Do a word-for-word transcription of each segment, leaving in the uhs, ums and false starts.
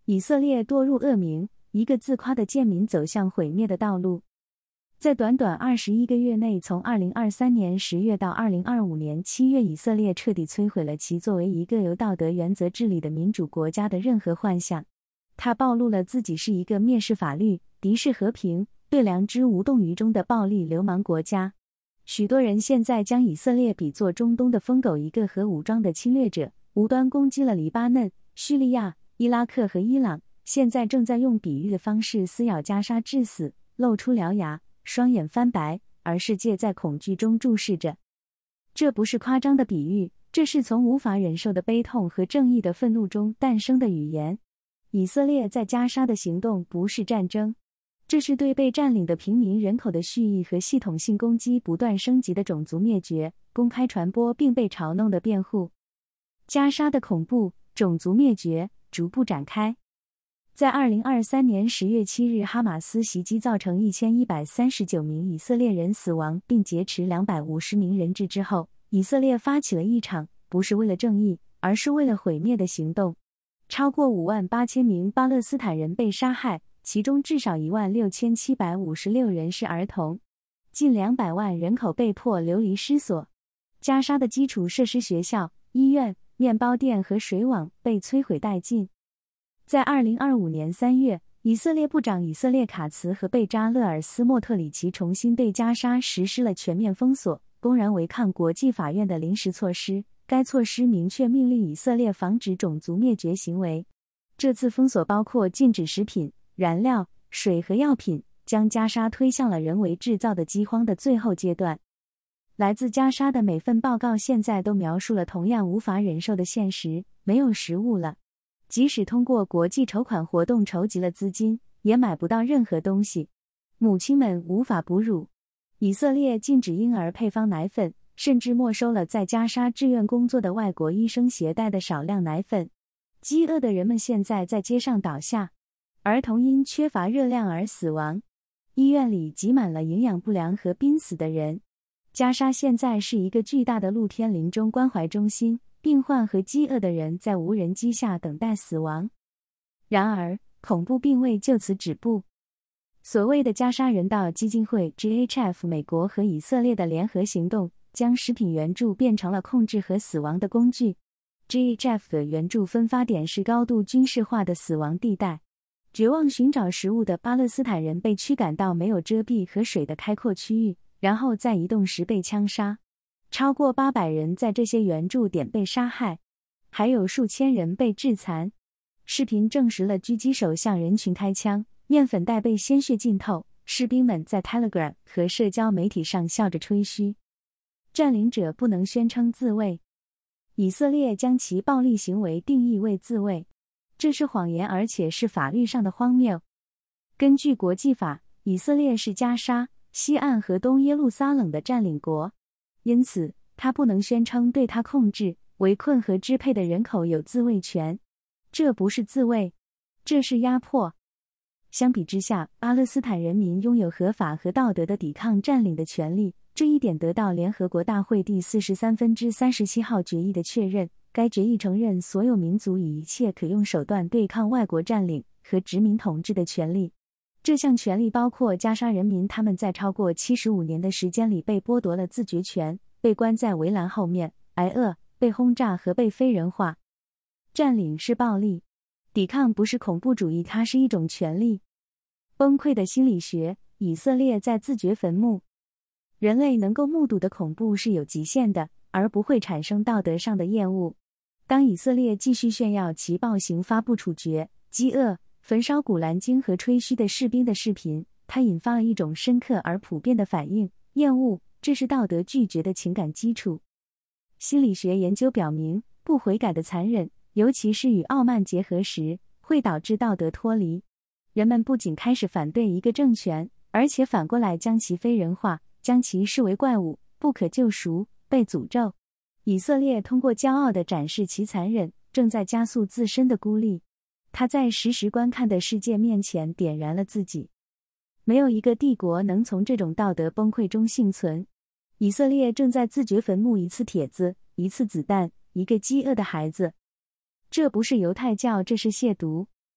以色列堕入恶名，一个自夸的贱民走向毁灭的道路。在短短二十一个月内，从二零二三年十月到二零二五年七月，以色列彻底摧毁了其作为一个由道德原则治理的民主国家的任何幻想。它暴露了自己是一个蔑视法律、敌视和平、对良知无动于衷的暴力流氓国家。许多人现在将以色列比作中东的疯狗，一个核武装的侵略者，无端攻击了黎巴嫩、叙利亚、伊拉克和伊朗，现在正在用比喻的方式撕咬加沙致死，露出獠牙，双眼翻白，而世界在恐惧中注视着。这不是夸张的比喻，这是从无法忍受的悲痛和正义的愤怒中诞生的语言。以色列在加沙的行动不是战争，这是对被占领的平民人口的蓄意和系统性攻击不断升级的种族灭绝，公开传播并被嘲弄的辩护。加沙的恐怖、种族灭绝逐步展开。在二零二三年十月七日，哈马斯袭击造成一千一百三十九名以色列人死亡并劫持两百五十名人质之后，以色列发起了一场不是为了正义，而是为了毁灭的行动。超过五万八千名巴勒斯坦人被杀害，其中至少一万六千七百五十六人是儿童，近两百万人口被迫流离失所。加沙的基础设施、学校、医院、面包店和水网被摧毁殆尽。在二零二五年三月，以色列部长以色列卡茨和贝扎勒尔斯莫特里奇重新对加沙实施了全面封锁，公然违抗国际法院的临时措施。该措施明确命令以色列防止种族灭绝行为。这次封锁包括禁止食品、燃料、水和药品，将加沙推向了人为制造的饥荒的最后阶段。来自加沙的每份报告现在都描述了同样无法忍受的现实：没有食物了。即使通过国际筹款活动筹集了资金，也买不到任何东西。母亲们无法哺乳。以色列禁止婴儿配方奶粉，甚至没收了在加沙志愿工作的外国医生携带的少量奶粉。饥饿的人们现在在街上倒下，儿童因缺乏热量而死亡。医院里挤满了营养不良和濒死的人。加沙现在是一个巨大的露天临终关怀中心，病患和饥饿的人在无人机下等待死亡。然而，恐怖并未就此止步。所谓的加沙人道基金会 G H F 美国和以色列的联合行动，将食品援助变成了控制和死亡的工具。G H F 的援助分发点是高度军事化的死亡地带。绝望寻找食物的巴勒斯坦人被驱赶到没有遮蔽和水的开阔区域，然后在移动时被枪杀。超过八百人在这些援助点被杀害，还有数千人被致残。视频证实了狙击手向人群开枪，面粉袋被鲜血浸透，士兵们在 Telegram 和社交媒体上笑着吹嘘。占领者不能宣称自卫。以色列将其暴力行为定义为自卫，这是谎言，而且是法律上的荒谬。根据国际法，以色列是加沙、西岸和东耶路撒冷的占领国，因此他不能宣称对他控制、围困和支配的人口有自卫权。这不是自卫，这是压迫。相比之下，巴勒斯坦人民拥有合法和道德的抵抗占领的权利，这一点得到联合国大会第四十三分之三十七号决议的确认。该决议承认所有民族以一切可用手段对抗外国占领和殖民统治的权利。这项权利包括加沙人民他们在超过七十五年的时间里被剥夺了自决权，被关在围栏后面，挨饿，被轰炸和被非人化。占领是暴力，抵抗不是恐怖主义，它是一种权利。崩溃的心理学，以色列在自掘坟墓。人类能够目睹的恐怖是有极限的，而不会产生道德上的厌恶。当以色列继续炫耀其暴行、发布处决、饥饿、焚烧古兰经和吹嘘的士兵的视频，它引发了一种深刻而普遍的反应：厌恶。这是道德拒绝的情感基础。心理学研究表明，不悔改的残忍，尤其是与傲慢结合时，会导致道德脱离。人们不仅开始反对一个政权，而且反过来将其非人化，将其视为怪物、不可救赎、被诅咒。以色列通过骄傲地展示其残忍，正在加速自身的孤立。他在实时观看的世界面前点燃了自己。没有一个帝国能从这种道德崩溃中幸存。以色列正在自掘坟墓，一次帖子，一次子弹，一个饥饿的孩子。这不是犹太教，这是亵渎。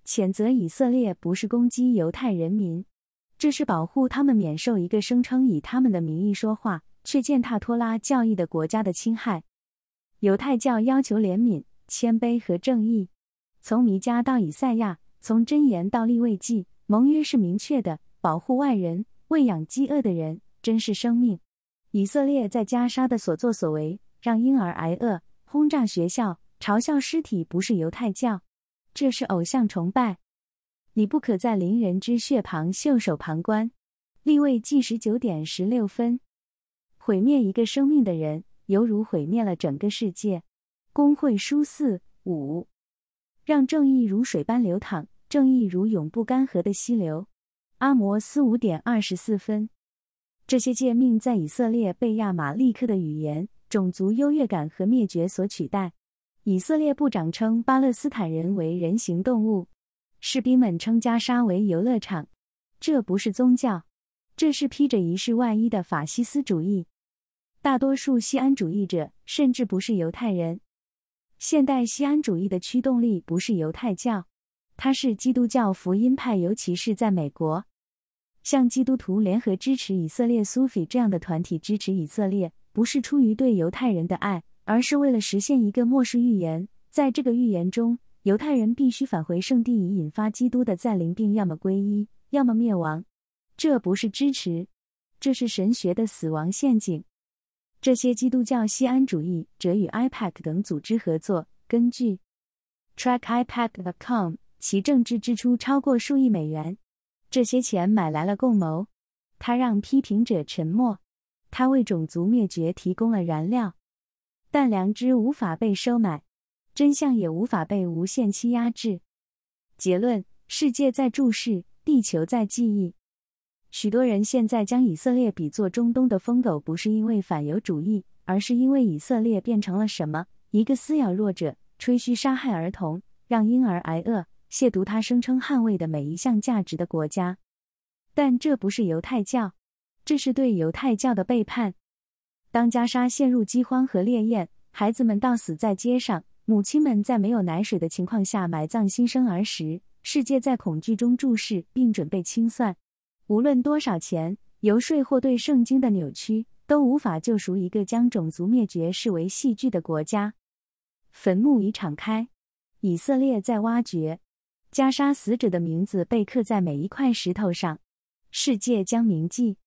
谴责以色列不是攻击犹太人民，这是保护他们免受一个声称以他们的名义说话，却践踏托拉教义的国家的侵害。犹太教要求怜悯、谦卑和正义。从弥迦到以赛亚，从箴言到利未记，盟约是明确的，保护外人，喂养饥饿的人，珍视生命。以色列在加沙的所作所为，让婴儿挨饿，轰炸学校，嘲笑尸体，不是犹太教，这是偶像崇拜。你不可在邻人之血旁袖手旁观。利未记十九点十六分。毁灭一个生命的人，犹如毁灭了整个世界。公会书四五。让正义如水般流淌，正义如永不干涸的溪流。阿摩斯五点二十四分。这些诫命在以色列被亚玛利克的语言、种族优越感和灭绝所取代。以色列部长称巴勒斯坦人为人形动物，士兵们称加沙为游乐场。这不是宗教，这是披着仪式外衣的法西斯主义。大多数锡安主义者甚至不是犹太人。现代锡安主义的驱动力不是犹太教，它是基督教福音派，尤其是在美国。像基督徒联合支持以色列苏菲这样的团体支持以色列，不是出于对犹太人的爱，而是为了实现一个末世预言。在这个预言中，犹太人必须返回圣地，以引发基督的再临，并要么皈依，要么灭亡。这不是支持，这是神学的死亡陷阱。这些基督教锡安主义者与 I PAC 等组织合作，根据 track I PAC dot com， 其政治支出超过数亿美元。这些钱买来了共谋，它让批评者沉默，它为种族灭绝提供了燃料。但良知无法被收买，真相也无法被无限期压制。结论：世界在注视，地球在记忆。许多人现在将以色列比作中东的疯狗，不是因为反犹主义，而是因为以色列变成了什么？一个撕咬弱者、吹嘘杀害儿童、让婴儿挨饿、亵渎他声称捍卫的每一项价值的国家。但这不是犹太教，这是对犹太教的背叛。当加沙陷入饥荒和烈焰，孩子们到死在街上，母亲们在没有奶水的情况下埋葬新生儿时，世界在恐惧中注视并准备清算。无论多少钱、游说或对圣经的扭曲，都无法救赎一个将种族灭绝视为戏剧的国家。坟墓已敞开，以色列在挖掘，加沙死者的名字被刻在每一块石头上，世界将铭记。